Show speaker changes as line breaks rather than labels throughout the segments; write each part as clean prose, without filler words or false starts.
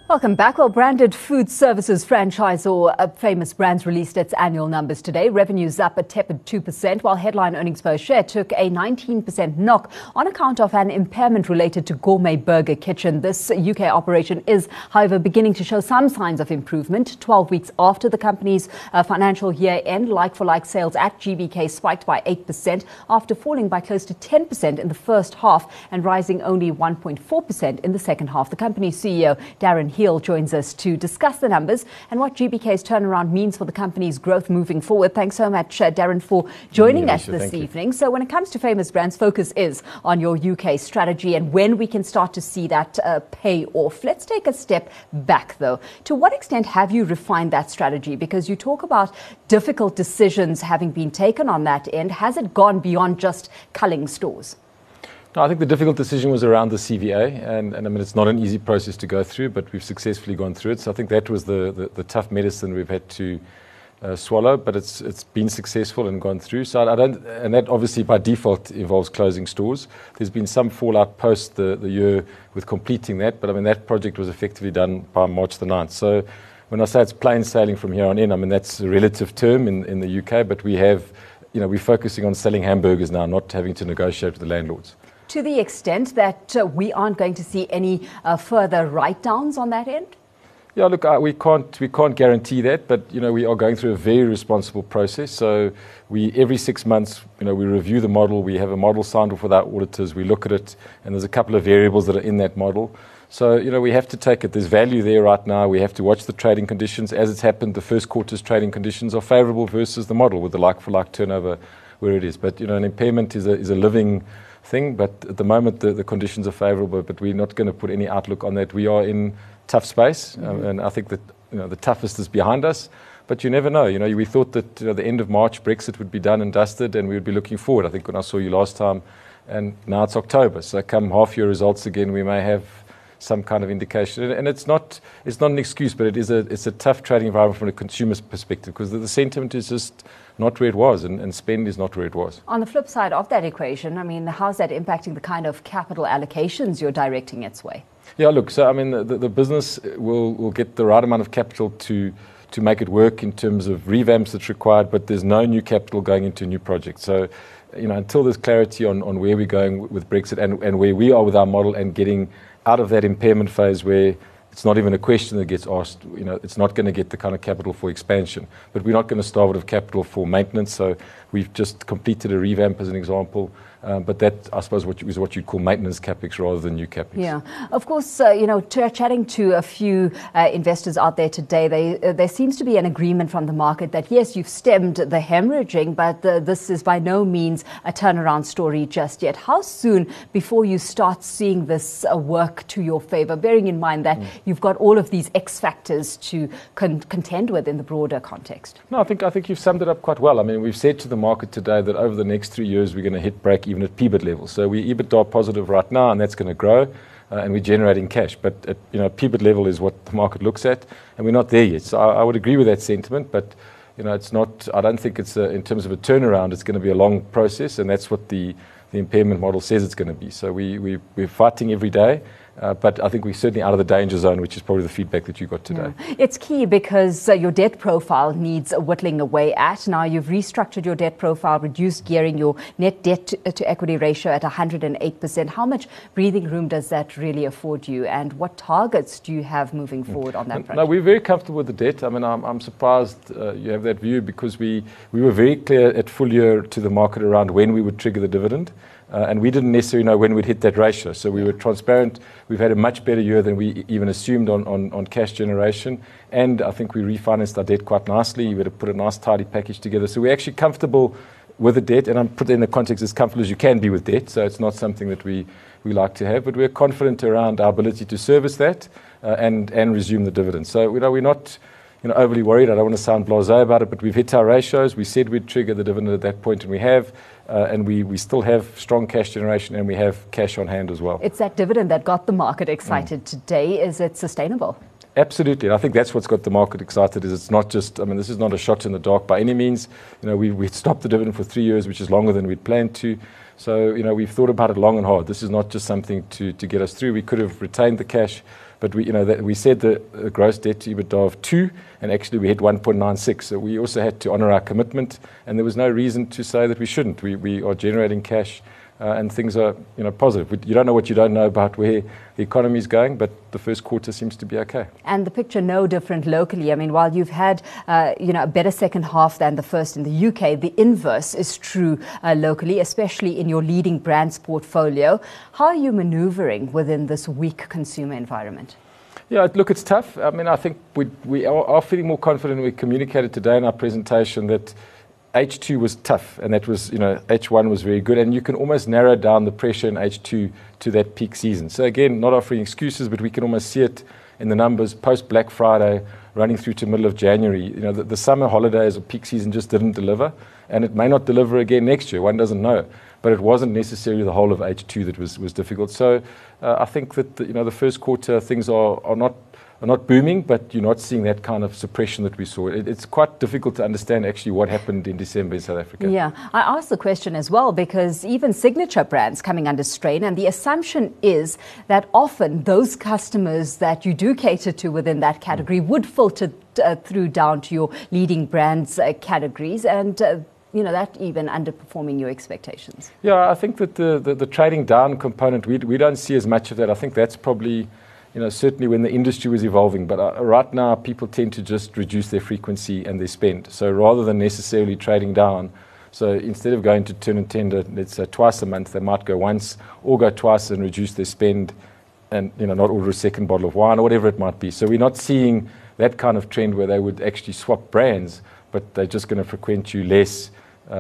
Welcome back. Well, branded food services franchisor Famous Brands released its annual numbers today. Revenues up a tepid 2%, while headline earnings per share took a 19% knock on account of an impairment related to Gourmet Burger Kitchen. This UK operation is, however, beginning to show some signs of improvement. 12 weeks after the company's financial year end, like-for-like sales at GBK spiked by 8% after falling by close to 10% in the first half and rising only 1.4% in the second half. The company's CEO, Darren Hill, joins us to discuss the numbers and what GBK's turnaround means for the company's growth moving forward. Thanks so much, Darren, for joining us this evening. So when it comes to Famous Brands, focus is on your UK strategy and when we can start to see that pay off. Let's take a step back, though. To what extent have you refined that strategy? Because you talk about difficult decisions having been taken on that end. Has it gone beyond just culling stores?
No, I think the difficult decision was around the CVA, and I mean, it's not an easy process to go through, but we've successfully gone through it. So I think that was the tough medicine we've had to swallow, but it's been successful and gone through. So and that obviously by default involves closing stores. There's been some fallout post the year with completing that, but I mean, that project was effectively done by March the 9th. So when I say it's plain sailing from here on in, I mean, that's a relative term in the UK, but we're focusing on selling hamburgers now, not having to negotiate with the landlords.
To the extent that we aren't going to see any further write-downs on that end?
Yeah, look, we can't guarantee that, but we are going through a very responsible process. So every 6 months, we review the model. We have a model signed off with our auditors. We look at it, and there's a couple of variables that are in that model. So we have to take it. There's value there right now. We have to watch the trading conditions. As it's happened, the first quarter's trading conditions are favourable versus the model with the like-for-like turnover where it is. But an impairment is a living thing, but at the moment the conditions are favourable, but we're not going to put any outlook on that. We are in tough space, and I think that the toughest is behind us, but you never know. We thought that the end of March Brexit would be done and dusted and we would be looking forward. I think when I saw you last time, and now it's October, so come half year results again, we may have some kind of indication, and it's not an excuse, but it's a tough trading environment from a consumer's perspective because the sentiment is just not where it was, and spend is not where it was.
On the flip side of that equation, I mean, how's that impacting the kind of capital allocations you're directing its way?
Yeah, look, so I mean, the business will get the right amount of capital to make it work in terms of revamps that's required, but there's no new capital going into new projects. So, until there's clarity on where we're going with Brexit and where we are with our model and getting out of that impairment phase where it's not even a question that gets asked, it's not going to get the kind of capital for expansion, but we're not going to starve it of capital for maintenance. So we've just completed a revamp as an example, but that, I suppose, is what you'd call maintenance capex rather than new capex.
Yeah, of course, chatting to a few investors out there today, there seems to be an agreement from the market that yes, you've stemmed the hemorrhaging, but this is by no means a turnaround story just yet. How soon before you start seeing this work to your favour, bearing in mind that you've got all of these X factors to contend with in the broader context? No,
I think you've summed it up quite well. I mean, we've said to the market today that over the next 3 years we're going to hit break even at PBIT level. So we're EBITDA positive right now, and that's going to grow, and we're generating cash. But at PBIT level is what the market looks at, and we're not there yet. So I would agree with that sentiment, but it's not. I don't think it's in terms of a turnaround. It's going to be a long process, and that's what the impairment model says it's going to be. So we're fighting every day. But I think we're certainly out of the danger zone, which is probably the feedback that you got today.
Yeah. It's key because your debt profile needs whittling away at. Now, you've restructured your debt profile, reduced gearing, your net debt to equity ratio at 108%. How much breathing room does that really afford you? And what targets do you have moving forward on that front?
No, we're very comfortable with the debt. I mean, I'm surprised you have that view because we were very clear at full year to the market around when we would trigger the dividend. And we didn't necessarily know when we'd hit that ratio. So we were transparent. We've had a much better year than we even assumed on cash generation. And I think we refinanced our debt quite nicely. We had to put a nice tidy package together. So we're actually comfortable with the debt. And I'm putting in the context as comfortable as you can be with debt. So it's not something that we like to have. But we're confident around our ability to service that and resume the dividend. So we're not overly worried. I don't want to sound blasé about it, but we've hit our ratios. We said we'd trigger the dividend at that point, and we have. And we still have strong cash generation, and we have cash on hand as well.
It's that dividend that got the market excited today. Is it sustainable?
Absolutely. And I think that's what's got the market excited. Is it's not just, I mean, this is not a shot in the dark by any means. We stopped the dividend for 3 years, which is longer than we'd planned to. So, we've thought about it long and hard. This is not just something to get us through. We could have retained the cash But we said the gross debt to EBITDA of 2, and actually we hit 1.96. So we also had to honour our commitment, and there was no reason to say that we shouldn't. We are generating cash, and things are positive. You don't know what you don't know about where the economy is going, but the first quarter seems to be okay.
And the picture no different locally. I mean, while you've had a better second half than the first in the UK, the inverse is true locally, especially in your leading brands portfolio. How are you manoeuvring within this weak consumer environment?
Yeah, look, it's tough. I mean, I think we are feeling more confident. We communicated today in our presentation that H2 was tough, and that was, H1 was very good, and you can almost narrow down the pressure in H2 to that peak season. So again, not offering excuses, but we can almost see it in the numbers post Black Friday, running through to middle of January. The summer holidays or peak season just didn't deliver, and it may not deliver again next year. One doesn't know, but it wasn't necessarily the whole of H2 that was difficult. So I think that the first quarter things are not booming, but you're not seeing that kind of suppression that we saw. It's quite difficult to understand actually what happened in December in South Africa.
Yeah, I asked the question as well because even signature brands coming under strain, and the assumption is that often those customers that you do cater to within that category would filter through down to your leading brands categories, and that even underperforming your expectations.
Yeah, I think that the trading down component, we don't see as much of that. I think that's probably certainly when the industry was evolving. But right now, people tend to just reduce their frequency and their spend. So rather than necessarily trading down, so instead of going to turn and tender, let's say twice a month, they might go once or go twice and reduce their spend and, not order a second bottle of wine or whatever it might be. So we're not seeing that kind of trend where they would actually swap brands, but they're just going to frequent you less.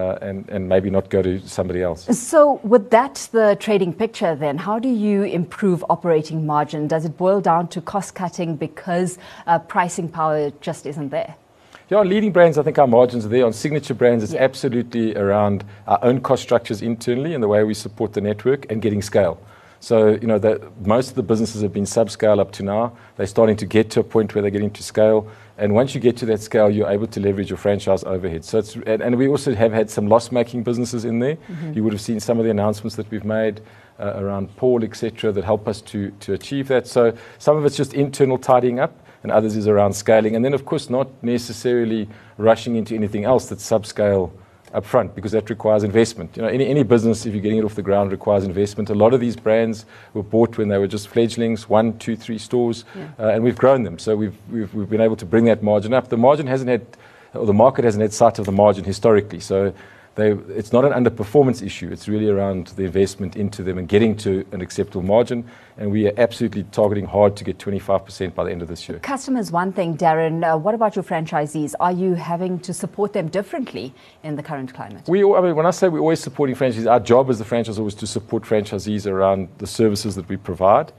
And maybe not go to somebody else.
So with that, the trading picture then, how do you improve operating margin? Does it boil down to cost cutting because pricing power just isn't there?
Yeah, on leading brands, I think our margins are there. On signature brands, it's absolutely around our own cost structures internally and the way we support the network and getting scale. So, most of the businesses have been subscale up to now. They're starting to get to a point where they're getting to scale. And once you get to that scale, you're able to leverage your franchise overhead. So and we also have had some loss-making businesses in there. Mm-hmm. You would have seen some of the announcements that we've made around Paul, etc., that help us to achieve that. So some of it's just internal tidying up, and others is around scaling. And then, of course, not necessarily rushing into anything else that's subscale up front, because that requires investment. Any business, if you're getting it off the ground, requires investment. A lot of these brands were bought when they were just fledglings, 1, 2, 3 stores, and we've grown them. So we've been able to bring that margin up. The margin hasn't had, or the market hasn't had sight of the margin historically. So it's not an underperformance issue. It's really around the investment into them and getting to an acceptable margin. And we are absolutely targeting hard to get 25% by the end of this year.
Customers, one thing, Darren. What about your franchisees? Are you having to support them differently in the current climate?
When I say we're always supporting franchisees, our job as the franchisor is to support franchisees around the services that we provide.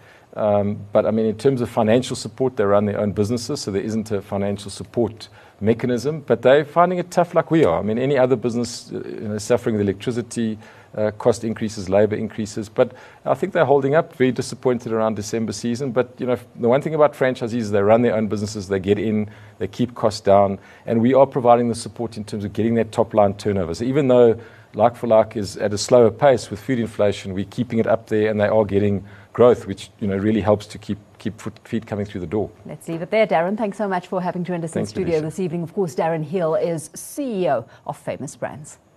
But in terms of financial support, they run their own businesses, so there isn't a financial support mechanism. But they're finding it tough like we are. Any other business suffering the electricity cost increases, labour increases. But I think they're holding up, very disappointed around December season. But the one thing about franchisees is they run their own businesses, they get in, they keep costs down, and we are providing the support in terms of getting that top line turnover. So even though like for like is at a slower pace with food inflation, we're keeping it up there, and they are getting growth, which really helps to keep feet coming through the door.
Let's leave it there, Darren. Thanks so much for having joined us in studio this evening. Of course, Darren Hill is CEO of Famous Brands.